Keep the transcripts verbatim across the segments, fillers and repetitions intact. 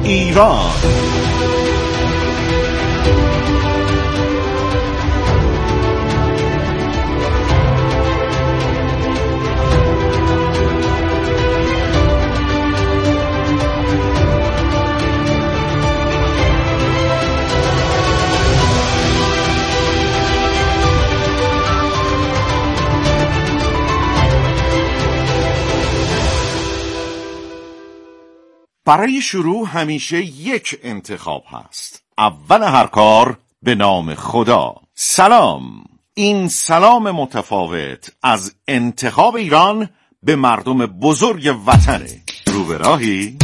ایران. برای شروع همیشه یک انتخاب هست. اول هر کار به نام خدا. سلام. این سلام متفاوت از انتخاب ایران به مردم بزرگ وطنه. رو به راهی؟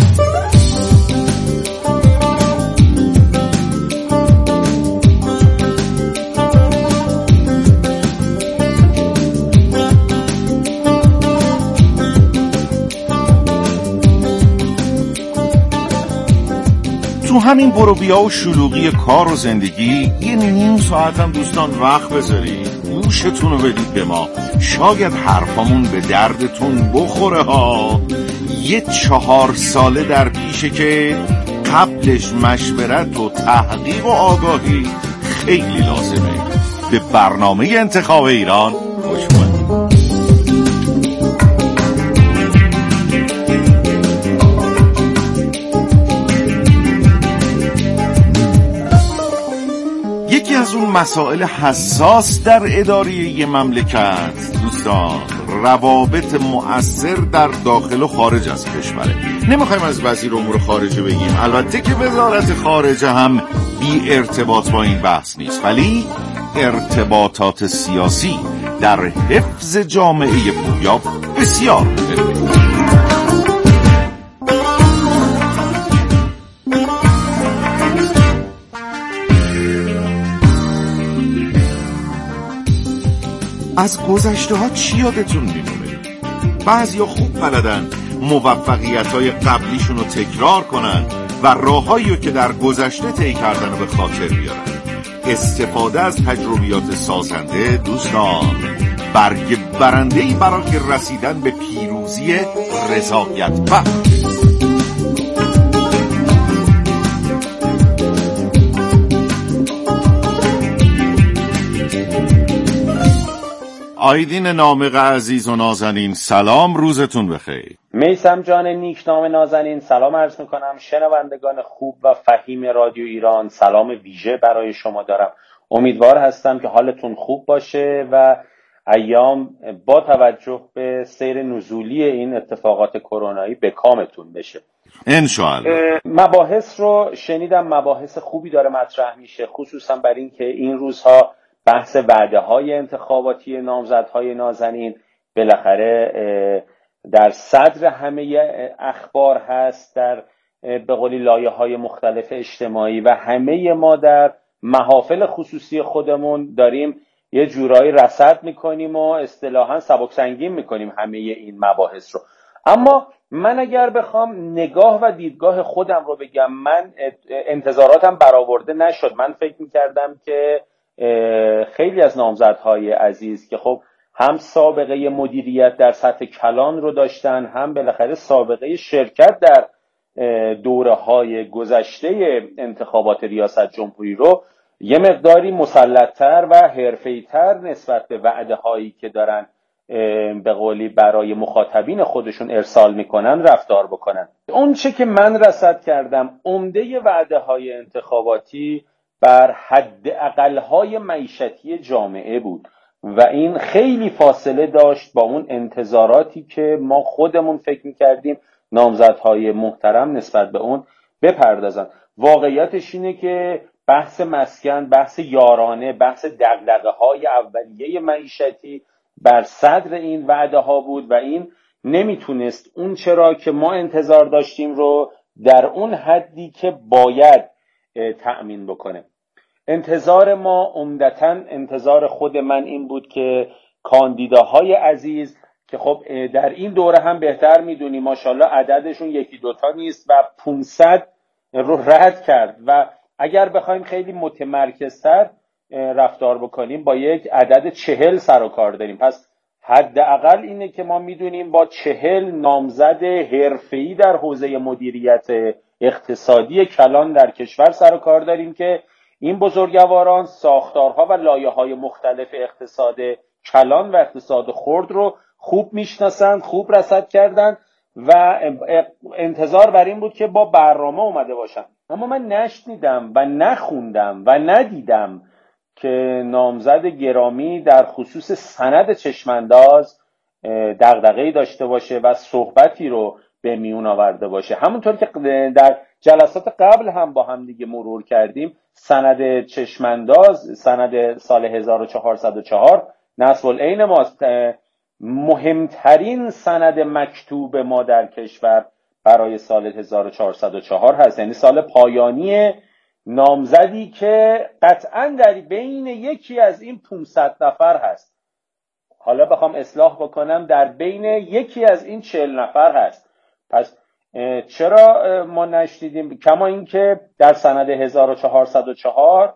تو همین بروبیا و شلوغی کار و زندگی یه نیم ساعت هم دوستان وقت بذارید، گوشتون رو بدید به ما، شاید حرفامون به دردتون بخوره ها. یه چهار ساله در پیشه که قبلش مشورت و تحقیق و آگاهی خیلی لازمه. به برنامه انتخاب ایران خوش اومدید. یکی از اون مسائل حساس در اداره یه مملکت دوستان، روابط مؤثر در داخل و خارج از کشوره. نمیخوایم از وزیر امور خارجه بگیم، البته که وزارت خارجه هم بی ارتباط با این بحث نیست، ولی ارتباطات سیاسی در حفظ جامعه پویا بسیار مهمه. از گذشته ها چی یادتون میمونه؟ بعضیا خوب بلدن موفقیت‌های قبلیشون رو تکرار کنن و راههایی رو که در گذشته طی کردن رو به خاطر بیارن. استفاده از تجربیات سازنده دوستان برگ برنده‌ای برای رسیدن به پیروزی رضایت بخش. آیدین نامق عزیز و نازنین، سلام، روزتون بخیر. میثم جان نیکنام نازنین، سلام عرض میکنم. شنوندگان خوب و فهیم رادیو ایران، سلام ویژه برای شما دارم. امیدوار هستم که حالتون خوب باشه و ایام با توجه به سیر نزولی این اتفاقات کرونایی به کامتون بشه انشاءالله. مباحث رو شنیدم، مباحث خوبی داره مطرح میشه، خصوصا بر این که این روزها بحث وعده های انتخاباتی نامزدهای نازنین بالاخره در صدر همه اخبار هست، در به قولی لایه های مختلف اجتماعی، و همه ما در محافل خصوصی خودمون داریم یه جورایی رصد میکنیم و اصطلاحاً سبک سنگین میکنیم همه این مباحث رو. اما من اگر بخوام نگاه و دیدگاه خودم رو بگم، من انتظاراتم برآورده نشد. من فکر میکردم که خیلی از نامزدهای عزیز که خب هم سابقه مدیریت در سطح کلان رو داشتن، هم بالاخره سابقه شرکت در دوره‌های گذشته انتخابات ریاست جمهوری رو یه مقداری مسلط‌تر و حرفه‌ای‌تر نسبت به وعده‌هایی که دارن به قولی برای مخاطبین خودشون ارسال میکنن رفتار بکنن. اون چه که من رصد کردم، عمده وعده‌های انتخاباتی بر حد اقل‌های معیشتی جامعه بود و این خیلی فاصله داشت با اون انتظاراتی که ما خودمون فکر می‌کردیم نامزدهای محترم نسبت به اون بپردازن. واقعیتش اینه که بحث مسکن، بحث یارانه، بحث دغدغه‌های اولیه معیشتی بر صدر این وعده ها بود و این نمیتونست اون چرا که ما انتظار داشتیم رو در اون حدی که باید تأمین بکنه. انتظار ما عمدتاً انتظار خود من این بود که کاندیداهای عزیز که خب در این دوره هم بهتر میدونی ماشاءالله عددشون یکی دوتا نیست و پانصد رو رد کرد و اگر بخوایم خیلی متمرکزتر رفتار بکنیم با یک عدد چهل سر و کار داریم. پس حداقل اینه که ما میدونیم با چهل نامزد حرفه‌ای در حوزه مدیریت اقتصادی کلان در کشور سر و کار داریم که این بزرگواران ساختارها و لایه‌های مختلف اقتصاد کلان و اقتصاد خرد رو خوب میشناسند، خوب رصد کردن و انتظار بر این بود که با برنامه اومده باشن. اما من نشنیدم و نخوندم و ندیدم که نامزد گرامی در خصوص سند چشمانداز دغدغه‌ای داشته باشه و صحبتی رو به میون آورده باشه. همونطور که در جلسات قبل هم با هم دیگه مرور کردیم، سند چشمانداز، سند سال هزار و چهارصد و چهار نصب العین ماست، مهمترین سند مکتوب ما در کشور برای سال هزار و چهارصد و چهار هست، یعنی سال پایانی نامزدی که قطعا در بین یکی از این پانصد نفر هست. حالا بخوام اصلاح بکنم، در بین یکی از این چهل نفر هست. پس چرا ما نشنیدیم؟ کما اینکه در سند هزار و چهارصد و چهار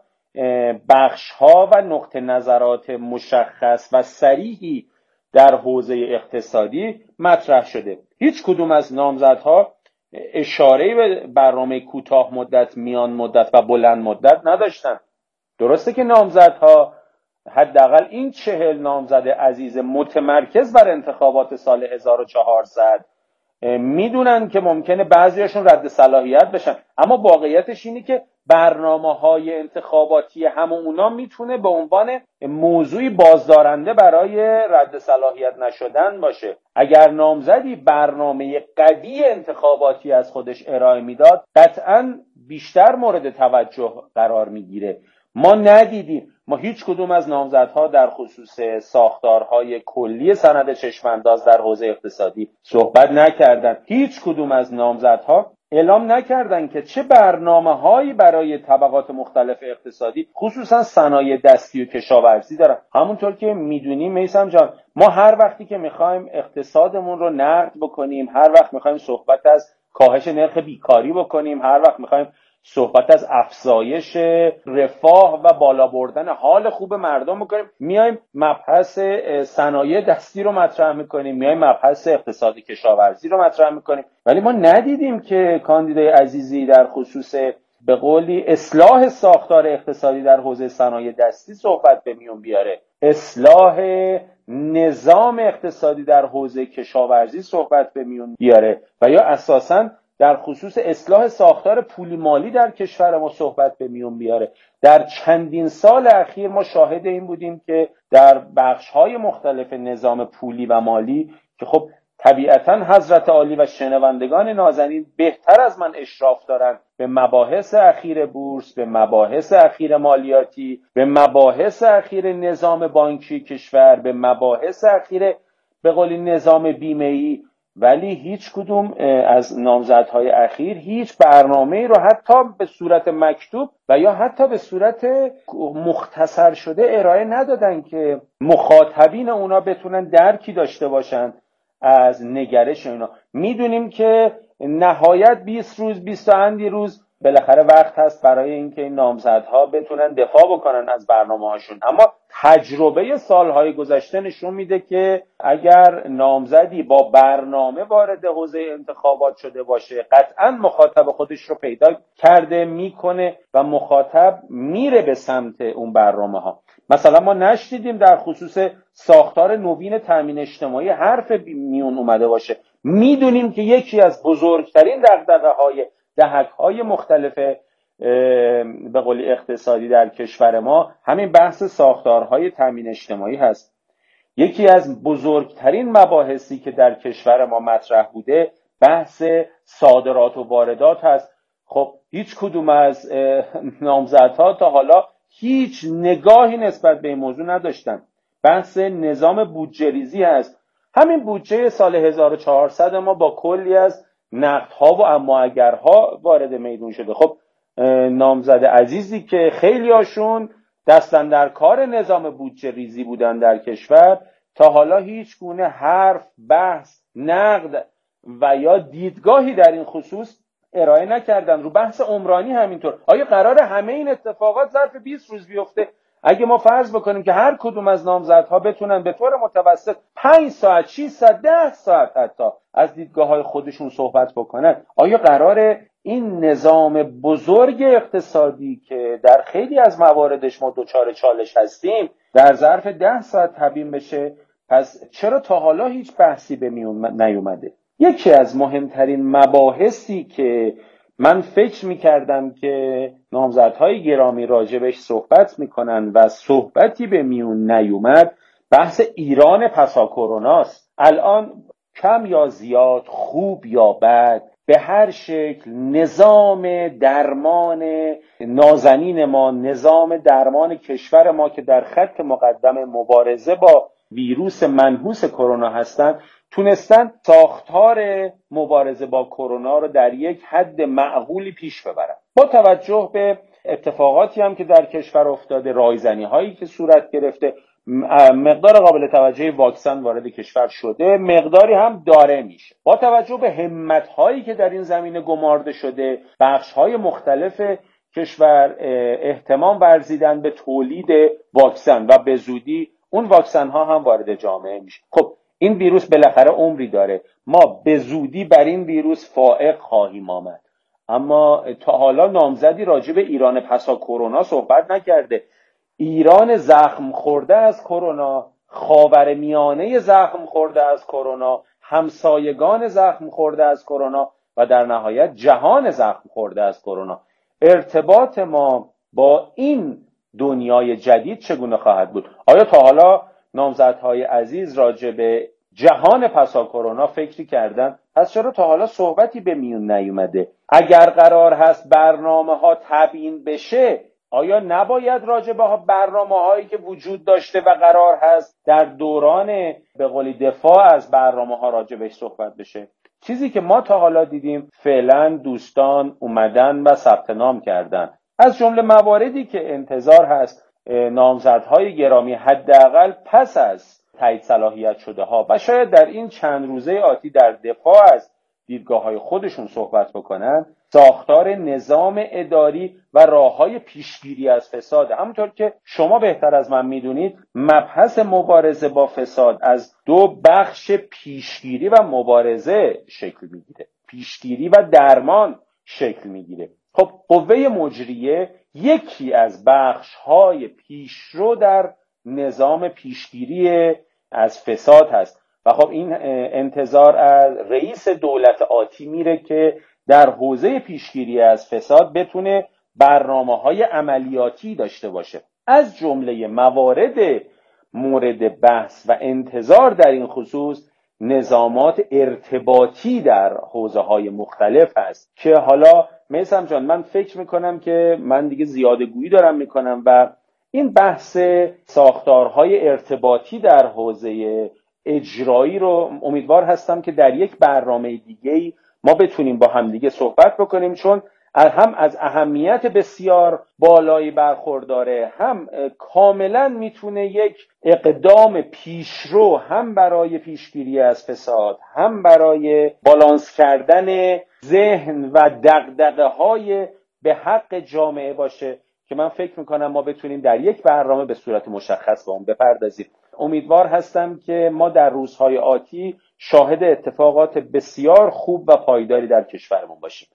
بخش ها و نقطه نظرات مشخص و صریحی در حوزه اقتصادی مطرح شده. هیچ کدوم از نامزدها اشاره به برنامه کوتاه مدت، میان مدت و بلند مدت نداشتن. درسته که نامزدها، حداقل این چهل نامزد عزیز متمرکز بر انتخابات سال هزار و چهارصد، میدونن که ممکنه بعضیاشون رد صلاحیت بشن، اما واقعیتش اینه که برنامه‌های انتخاباتی همون اونا میتونه به عنوان موضوعی بازدارنده برای رد صلاحیت نشدن باشه. اگر نامزدی برنامه قوی انتخاباتی از خودش ارائه میداد، قطعاً بیشتر مورد توجه قرار میگیره. ما ندیدیم. ما هیچ کدوم از نامزدها در خصوص ساختارهای کلی سند چشمانداز در حوزه اقتصادی صحبت نکردند. هیچ کدوم از نامزدها اعلام نکردند که چه برنامه‌هایی برای طبقات مختلف اقتصادی، خصوصا صنایع دستی و کشاورزی دارن. همونطور که میدونیم میثم جان، ما هر وقتی که میخوایم اقتصادمون رو نقد بکنیم، هر وقت میخوایم صحبت از کاهش نرخ بیکاری بکنیم، هر وقت میخوایم صحبت از افزایش رفاه و بالا بردن حال خوب مردم میکنیم، میایم مبحث صنایع دستی رو مطرح میکنیم، میایم مبحث اقتصاد کشاورزی رو مطرح میکنیم. ولی ما ندیدیم که کاندیدای عزیزی در خصوص به قولی اصلاح ساختار اقتصادی در حوزه صنایع دستی صحبت به میون بیاره، اصلاح نظام اقتصادی در حوزه کشاورزی صحبت به میون بیاره و یا اساساً در خصوص اصلاح ساختار پولی مالی در کشور ما صحبت به میون بیاره. در چندین سال اخیر ما شاهد این بودیم که در بخش‌های مختلف نظام پولی و مالی که خب طبیعتاً حضرت عالی و شنوندگان نازنین بهتر از من اشراف دارن به مباحث اخیر بورس، به مباحث اخیر مالیاتی، به مباحث اخیر نظام بانکی کشور، به مباحث اخیر به قولی نظام بیمه‌ای، ولی هیچ کدوم از نامزدهای اخیر هیچ برنامه‌ای رو حتی به صورت مکتوب و یا حتی به صورت مختصر شده ارائه ندادن که مخاطبین اونا بتونن درکی داشته باشن از نگرش اونا. میدونیم که نهایت بیست روز، بیست و اندی روز بالاخره وقت هست برای اینکه این نامزدها بتونن دفاع بکنن از برنامه‌هاشون، اما تجربه سالهای گذشته نشون میده که اگر نامزدی با برنامه وارد حوزه انتخابات شده باشه، قطعاً مخاطب خودش رو پیدا کرده میکنه و مخاطب میره به سمت اون برنامه ها. مثلا ما نشنیدیم در خصوص ساختار نوین تامین اجتماعی حرف میون اومده باشه. میدونیم که یکی از بزرگترین دغدغه‌های دهک‌های مختلف به قولی اقتصادی در کشور ما همین بحث ساختارهای تامین اجتماعی هست. یکی از بزرگترین مباحثی که در کشور ما مطرح بوده بحث صادرات و واردات هست. خب هیچ کدوم از نامزدها تا حالا هیچ نگاهی نسبت به این موضوع نداشتن. بحث نظام بودجه ریزی هست. همین بودجه سال هزار و چهارصد ما با کلی از نقدها و اما اگرها وارد میدون شده. خب نامزد عزیزی که خیلی هاشون دستن در کار نظام بودجه ریزی بودن در کشور، تا حالا هیچ گونه حرف، بحث، نقد و یا دیدگاهی در این خصوص ارائه نکردن. رو بحث عمرانی همینطور. آیا قرار همه این اتفاقات ظرف بیست روز بیفته؟ اگه ما فرض بکنیم که هر کدوم از نامزدها بتونن به طور متوسط پنج ساعت، شش ساعت، ده ساعت حتی از دیدگاه‌های خودشون صحبت بکنن، آیا قراره این نظام بزرگ اقتصادی که در خیلی از مواردش ما دچار چالش هستیم در ظرف ده ساعت تبیین بشه؟ پس چرا تا حالا هیچ بحثی به میون نیومده؟ یکی از مهمترین مباحثی که من فکر میکردم که نامزدهای گرامی راجبش صحبت میکنن و صحبتی به میون نیومد، بحث ایران پسا کروناست. الان کم یا زیاد، خوب یا بد، به هر شکل نظام درمان نازنین ما، نظام درمان کشور ما که در خط مقدم مبارزه با ویروس منحوس کرونا هستند، تونستن ساختار مبارزه با کرونا رو در یک حد معقولی پیش ببرن. با توجه به اتفاقاتی هم که در کشور افتاده، رایزنی هایی که صورت گرفته، مقدار قابل توجهی واکسن وارد کشور شده، مقداری هم داره میشه. با توجه به همت هایی که در این زمینه گمارده شده، بخش های مختلف کشور اهتمام ورزیدن به تولید واکسن و به زودی اون واکسن ها هم وارد جامعه میشه. خب این ویروس بالاخره عمری داره، ما به زودی بر این ویروس فائق خواهیم آمد. اما تا حالا نامزدی راجع به ایران پسا کرونا صحبت نکرده. ایران زخم خورده از کرونا، خاورمیانه زخم خورده از کرونا، همسایگان زخم خورده از کرونا و در نهایت جهان زخم خورده از کرونا. ارتباط ما با این دنیای جدید چگونه خواهد بود؟ آیا تا حالا نامزدهای عزیز راجع به جهان پسا کرونا فکری کردن؟ پس چرا تا حالا صحبتی به میون نیومده؟ اگر قرار هست برنامه ها تبیین بشه، آیا نباید راجع به برنامه هایی که وجود داشته و قرار هست در دوران به قولی دفاع از برنامه ها راجع بهش صحبت بشه؟ چیزی که ما تا حالا دیدیم فعلا دوستان اومدن و ثبت نام کردن. از جمله مواردی که انتظار هست نامزدهای گرامی حداقل پس از تایید صلاحیت شده ها و شاید در این چند روزه آتی در دفاع از دیدگاه‌های خودشون صحبت بکنن، ساختار نظام اداری و راه‌های پیشگیری از فساد. همونطور که شما بهتر از من میدونید، مبحث مبارزه با فساد از دو بخش پیشگیری و مبارزه شکل میگیره، پیشگیری و درمان شکل میگیره. خب قوه مجریه یکی از بخش‌های پیشرو در نظام پیشگیری از فساد هست و خب این انتظار از رئیس دولت آتی میره که در حوزه پیشگیری از فساد بتونه برنامه‌های عملیاتی داشته باشه. از جمله موارد مورد بحث و انتظار در این خصوص نظامات ارتباطی در حوزه‌های مختلف هست که حالا میثم جان، من فکر میکنم که من دیگه زیاده گویی دارم میکنم و این بحث ساختارهای ارتباطی در حوزه اجرایی رو امیدوار هستم که در یک برنامه دیگه ما بتونیم با هم دیگه صحبت بکنیم، چون هم از اهمیت بسیار بالایی برخورداره، هم کاملا میتونه یک اقدام پیشرو هم برای پیشگیری از فساد، هم برای بالانس کردن ذهن و دغدغه‌های به حق جامعه باشه که من فکر میکنم ما بتونیم در یک برنامه به صورت مشخص با اون بپردازیم. امیدوار هستم که ما در روزهای آتی شاهد اتفاقات بسیار خوب و پایداری در کشورمون باشیم.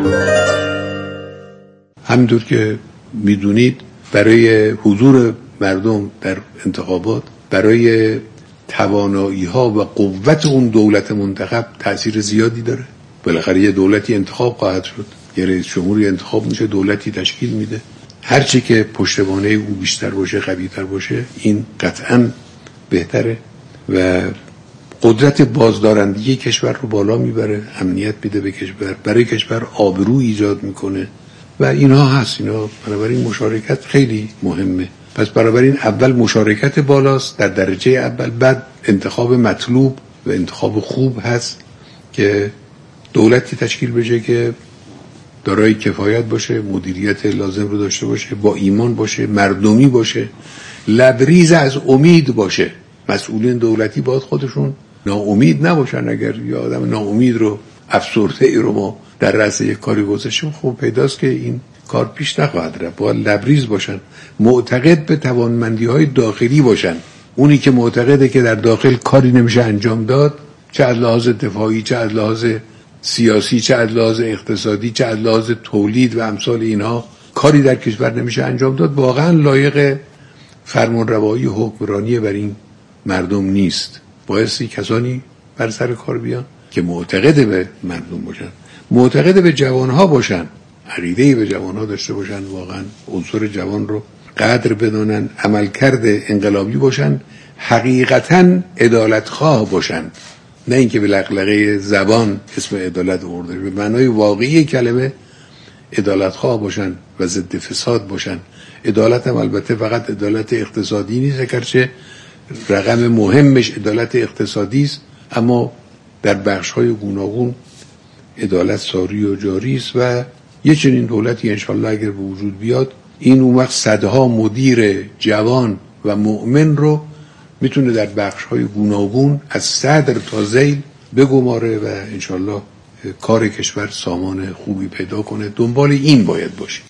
همینطور که میدونید برای حضور مردم در انتخابات، برای توانایی ها و قوت اون دولت منتخب تأثیر زیادی داره. بالاخره یه دولتی انتخاب خواهد شد، یه رئیس جمهوری انتخاب میشه، دولتی تشکیل میده. هرچی که پشتوانه او بیشتر باشه، قوی‌تر باشه، این قطعاً بهتره و قدرت بازدارندگی کشور رو بالا میبره، امنیت میده به کشور، برای کشور آبرو ایجاد میکنه و اینها هست. اینا بنابراین مشارکت خیلی مهمه. پس بنابراین اول مشارکت بالاست در درجه اول، بعد انتخاب مطلوب و انتخاب خوب هست که دولتی تشکیل بشه که دارای کفایت باشه، مدیریت لازم رو داشته باشه، با ایمان باشه، مردمی باشه، لبریز از امید باشه. مسئولین دولتی باید خودشون ناامید نباشن. اگر یه آدم ناامید رو، افسرده ای رو ما در رأس یک کاری گذاشتیم، خب پیداست که این کار پیش نخواهد رفت. باید لبریز باشن، معتقد به توانمندی‌های داخلی باشن. اونی که معتقده که در داخل کاری نمیشه انجام داد، چه از لحاظ دفاعی، چه از لحاظ سیاسی، چه از لحاظ اقتصادی، چه از لحاظ تولید و امثال اینها، کاری در کشور نمیشه انجام داد، واقعا لایق فرمانروایی و حکمرانی بر این مردم نیست. بایستی کسانی بر سر کار بیان که معتقد به مردم باشن، معتقد به جوانها باشن، عقیده‌ای به جوانها داشته باشن، واقعا عنصر جوان رو قدر بدونن، عملکرد انقلابی باشن، حقیقتاً عدالتخواه باشن، نه اینکه به لقلقه زبان اسم عدالت آورده، به معنای واقعی کلمه عدالتخواه باشن و ضد فساد باشن. عدالت هم البته فقط عدالت اقتصادی نیست، اگرچه رقم مهمش عدالت اقتصادی است، اما در بخش‌های گوناگون عدالت ساری و جاری است و یه چنین دولتی انشالله اگر به وجود بیاد، این اون وقت صدها مدیر جوان و مؤمن رو میتونه در بخش‌های گوناگون از صدر تا ذیل بگماره و انشالله کار کشور سامان خوبی پیدا کنه. دنبال این باید باشیم.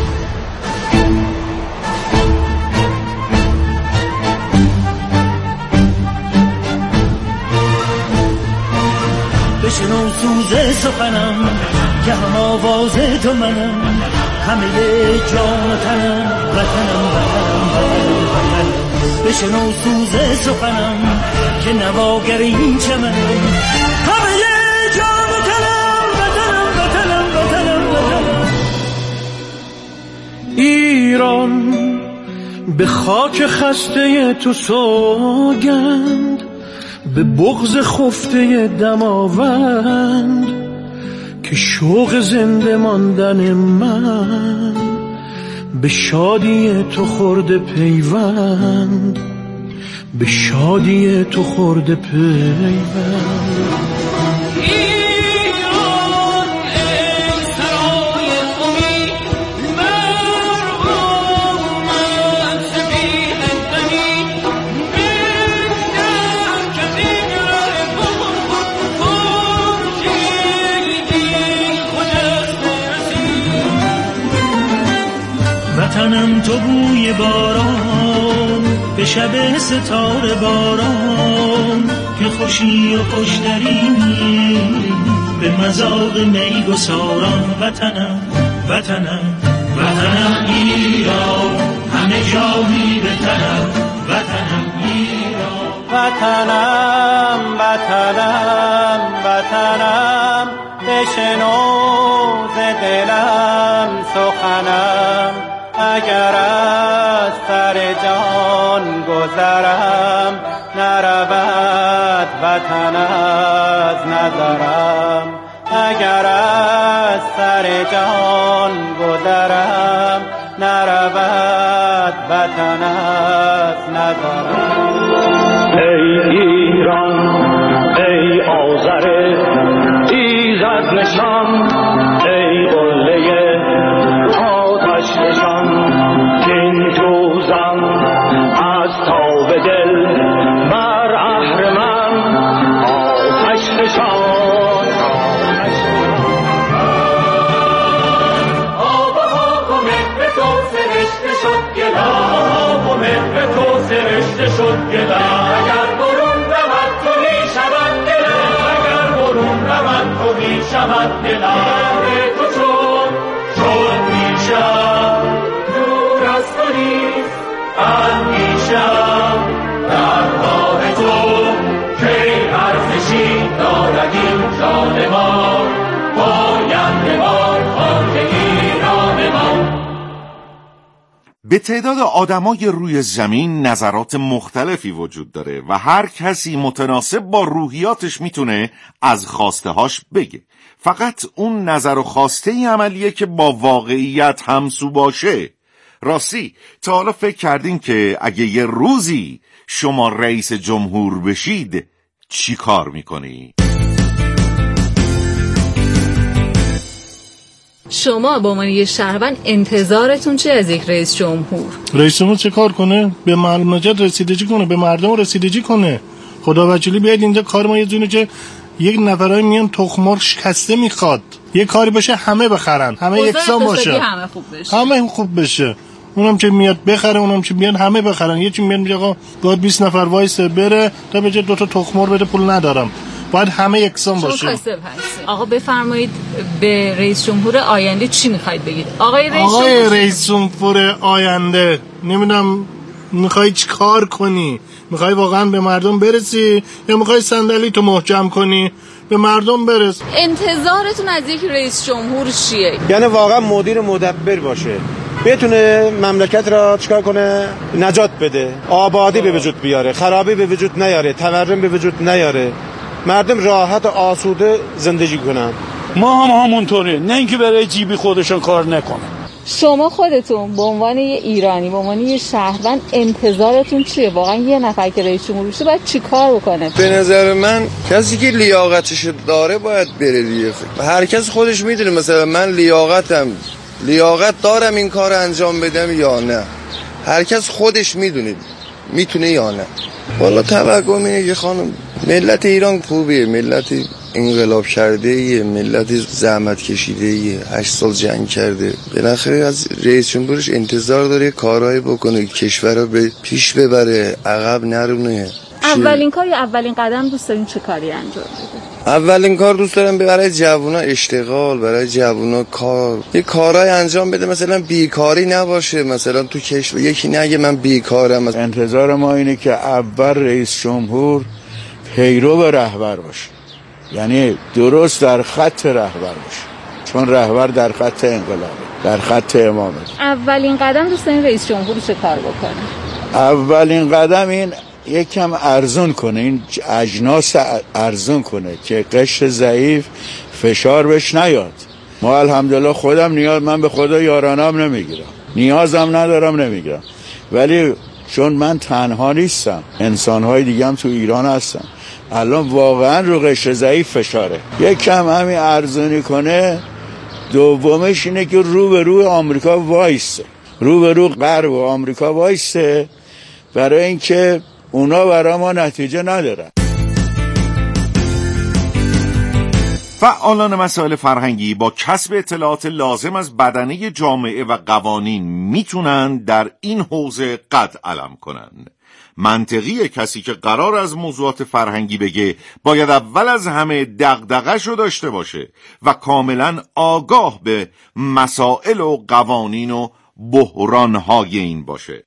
بشنو سوز سخنم که هم آواز تو منم، همه جان و تنم وطنم وطنم وطنم وطنم. بشنو سوز سخنم که نواگر این چمنم، همه جان و تنم وطنم وطنم وطنم وطنم. ایران به خاک خسته تو سوگند، به بغض خفته دماوند، که شوق زنده ماندن من به شادی تو خورده پیوند، به شادی تو خورده پیوند. وطنم تو بوی باران، به شب ستاره باران، که خوشی و خوشترینی به مذاق می گساران. وطنم وطنم وطنم ایران، همه جا می بتنم. وطنم ایران، وطنم وطنم وطنم، بشنو ز دلم سخنم، اگر از سر جان گذرم، نرود وطن از نظرم. اگر از سر جان گذرم، نرود وطن از نظرم. ای ایران ای آذر ایزد نشان، ای قله آتش نشان، که این توزن از تاب دل بر اهرمن آتش نشان. آب ها و مهر تو سرشته شد گلم، آب و مهر تو سرشته شد گلم. اگر برون رود تو می شود دلم، اگر برون رود تو می شود دلم. تو چون شد می شد دور از تو نیست اندیشم، در راه تو که ارزشی دارد این جان ما، پاینده ما خاک ایران ما. به تعداد آدمای روی زمین نظرات مختلفی وجود داره و هر کسی متناسب با روحیاتش میتونه از خواستهاش بگه. فقط اون نظر و خواسته ای عملیه که با واقعیت همسو باشه. راستی تا حالا فکر کردین که اگه یه روزی شما رئیس جمهور بشید چی کار میکنی؟ شما با عنوان یه شهروند انتظارتون چه از یک رئیس جمهور؟ رئیس جمهور چه کار کنه؟ به مملکت رسیدگی کنه، به مردم رسیدگی کنه. خدا وکیلی بیاید اینجا کار ما یه جونه که یک نفرای میان تخم‌مرغ شکسته میخواد، یه کاری باشه همه بخرن، همه یکسان باشه، همه خوب بشه، همه خوب بشه. اونم که میاد بخره، اونم که میاد همه بخرن. یه چی میاد میگه آقا باید بیست نفر وایسه بره تا به جای دو تا تخم‌مرغ بده پول ندارم. باید همه یکسان باشه. آقا بفرمایید به رئیس جمهور آینده چی میخواید بگید؟ آقای رئیس آقای جمهور رئیس جمهور آینده، نمیدونم میخوای چی کار کنی؟ میخوای واقعا به مردم برسی یا میخوای صندلی تو محکم کنی؟ به مردم برس. انتظارتون از یک رئیس جمهور چیه؟ یعنی واقعا مدیر مدبر باشه، بتونه مملکت را چیکار کنه؟ نجات بده، آبادی به وجود بیاره، خرابی به وجود نیاره، تورم به وجود نیاره، مردم راحت و آسوده زندگی کنن. ما هم همونطوره، نه اینکه برای جیبی خودشون کار نکنه. شما خودتون به عنوان یه ایرانی، به عنوان یه شهروند انتظارتون چیه؟ واقعا یه نفر که رئیس جمهور بشه باید چی کار بکنه؟ به نظر من کسی که لیاقتش داره باید بره دیگه. هر کس خودش میدونه، مثلا من لیاقتم لیاقت دارم این کار انجام بدم یا نه. هر کس خودش میدونه میتونه یا نه. والا توقع اینه که خانم ملت ایران خوبیه، ملت انقلاب کرده ایه، ملت زحمت کشیده ایه، هشت سال جنگ کرده. بالاخره از رئیس جمهورش انتظار داره کارهای بکنه، کشور رو به پیش ببره، عقب نرونه. اولین کار یا اولین قدم دوست دارین چه کاری انجام بده؟ اولین کار دوست دارم برای جوونا اشتغال، برای جوونا کار، یه کارهای انجام بده، مثلا بیکاری نباشه، مثلا تو کشور یکی نگه من بیکارم. انتظار ما اینه که اول رئیس جمهور پیرو رهبر باشه، یعنی درست در خط رهبر باشه، چون رهبر در خط انقلابه، در خط امامه. اولین قدم دوست دارین رئیس جمهور چه کار بکنه؟ اولین قدم این یکم ارزون کنه، این اجناس ارزون کنه که قشر ضعیف فشار بهش نیاد. ما الحمدلله خودم نیاز، من به خدا یارانم نمیگیرم، نیازم ندارم نمیگیرم، ولی چون من تنها نیستم، انسانهای دیگه هم تو ایران هستن، الان واقعا رو قشر ضعیف فشاره. یکم همین ارزونی کنه. دومش اینه که رو به رو آمریکا وایسته، رو به رو غرب و آمریکا وایسته، برای اینکه اونا برای ما نتیجه ندارن. فعالان مسائل فرهنگی با کسب اطلاعات لازم از بدنه جامعه و قوانین میتونن در این حوزه قد علم کنن. منطقیه کسی که قرار از موضوعات فرهنگی بگه باید اول از همه دغدغه‌شو داشته باشه و کاملا آگاه به مسائل و قوانین و بحران‌های این باشه.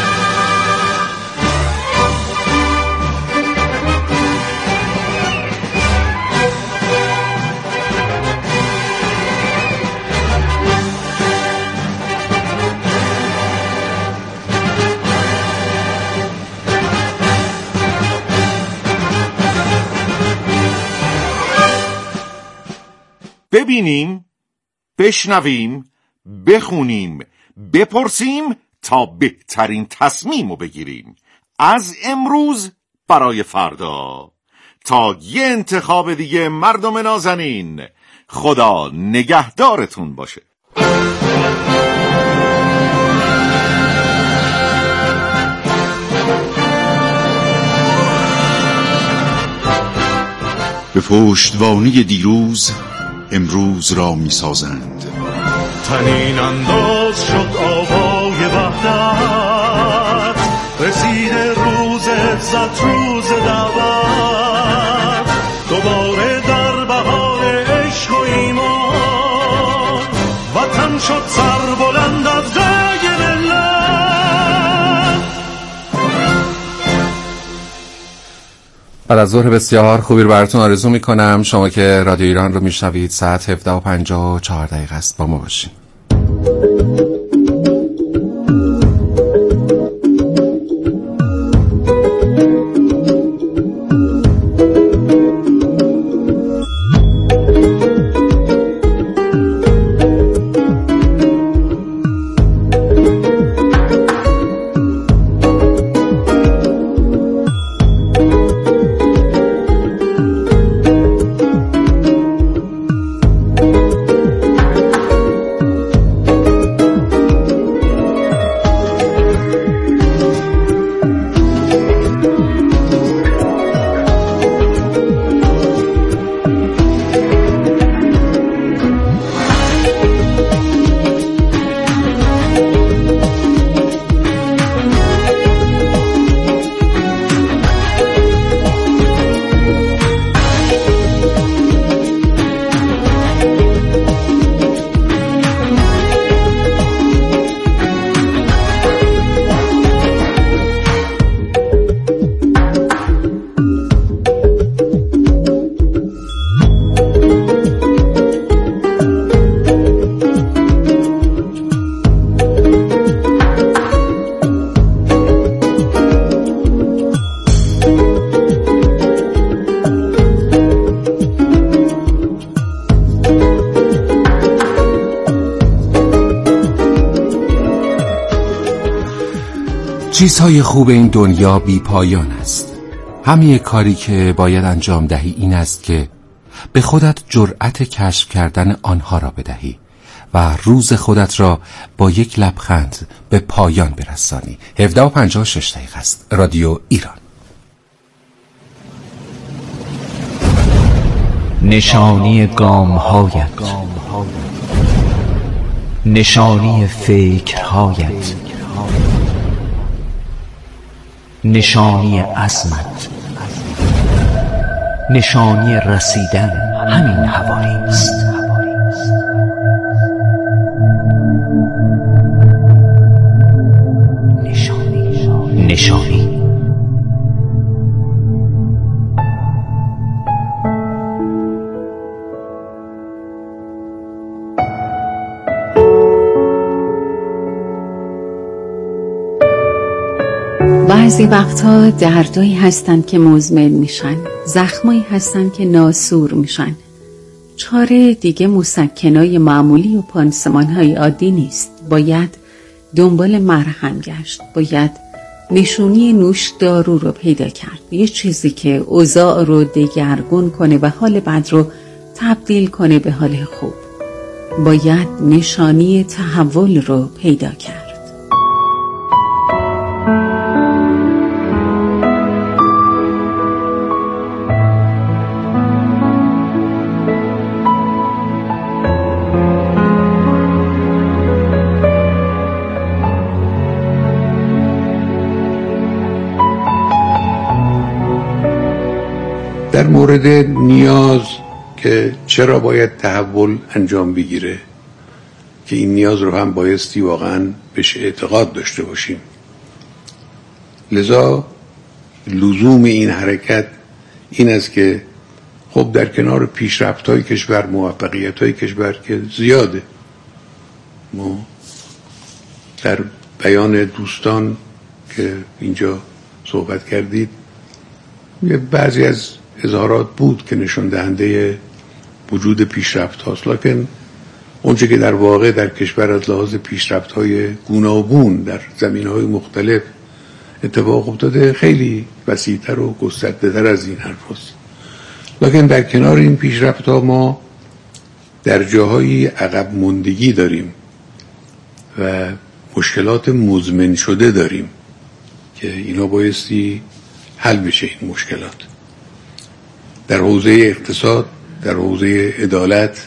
ببینیم، بشنویم، بخونیم، بپرسیم تا بهترین تصمیمو بگیریم. از امروز برای فردا، تا یه انتخاب دیگه مردم نازنین. خدا نگهدارتون باشه. به پشتوانی دیروز امروز را می سازند. تنین انداز شد آوای وحدت، رسید روز عزت، روز دعوت، دوباره در بهار عشق و ایمان، وطن شد سربلند از جای ملت. بعد از ظهر بسیار خوبی رو براتون آرزو میکنم. شما که رادیو ایران رو میشنوید، ساعت هفده و پنجاه و چهار دقیقه است. با ما باشین. چیزهای خوب این دنیا بی پایان است. همه کاری که باید انجام دهی این است که به خودت جرأت کشف کردن آنها را بدهی و روز خودت را با یک لبخند به پایان برسانی. هفده و پنجاه و شش دقیقه است. رادیو ایران. نشانی گام‌هایت، نشانی فکرهایت، نشانی عزمت، نشانی رسیدن همین هوایی است. نشانی نشانی بعضی وقتها دردایی هستند که مزمن میشن، زخمایی هستند که ناسور میشن. چاره دیگه مسکنای معمولی و پانسمانهای عادی نیست. باید دنبال مرهم گشت، باید نشونی نوش دارو رو پیدا کرد، یه چیزی که اوضاع رو دگرگون کنه و حال بد رو تبدیل کنه به حال خوب. باید نشانی تحول رو پیدا کرد. در مورد نیاز که چرا باید تحول انجام بگیره، که این نیاز رو هم بایستی واقعا بهش اعتقاد داشته باشیم. لذا لزوم این حرکت این است که خب در کنار پیشرفت‌های کشور، موفقیت‌های کشور که زیاده، ما در بیان دوستان که اینجا صحبت کردید یه بعضی از اظهارات بود که نشون دهنده وجود پیشرفت هاست، لکن اونچه که در واقع در کشور از لحاظ پیشرفت های گوناگون در زمین های مختلف اتفاق افتاده خیلی وسیع‌تر و گسترده‌تر از این حرف هست. لکن در کنار این پیشرفت ها ما در جاهای عقب ماندگی داریم و مشکلات مزمن شده داریم که اینا بایستی حل بشه. این مشکلات در حوزه اقتصاد، در حوزه عدالت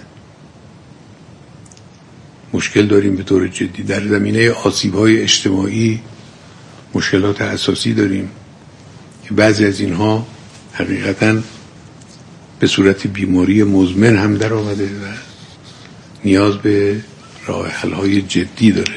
مشکل داریم به طور جدی. در زمینه آسیب‌های اجتماعی مشکلات اساسی داریم که بعضی از اینها حقیقتاً به صورت بیماری مزمن هم در آمده و نیاز به راه حل‌های جدی داره.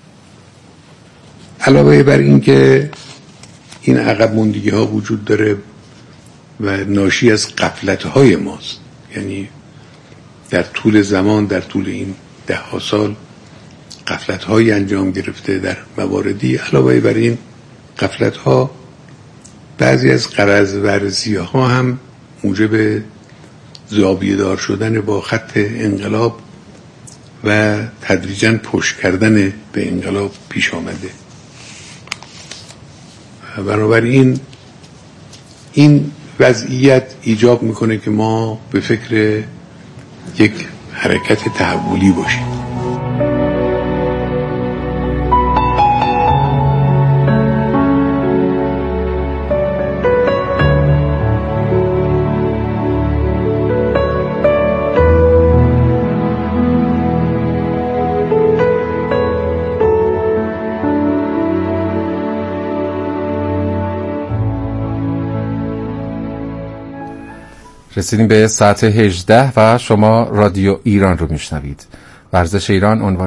علاوه بر این که این عقب ماندگی ها وجود داره و ناشی از غفلت های ماست، یعنی در طول زمان، در طول این ده ها سال غفلت هایی انجام گرفته در مواردی. علاوه بر این غفلت ها بعضی از غرض ورزی ها هم موجب زاویه دار شدن با خط انقلاب و تدریجاً پشت کردن به انقلاب پیش آمده. بنابراین این وضعیت ایجاب میکنه که ما به فکر یک حرکت تحولی باشیم. رسیدیم به ساعت هجده و شما رادیو ایران رو میشنوید. ورزش ایران عنوان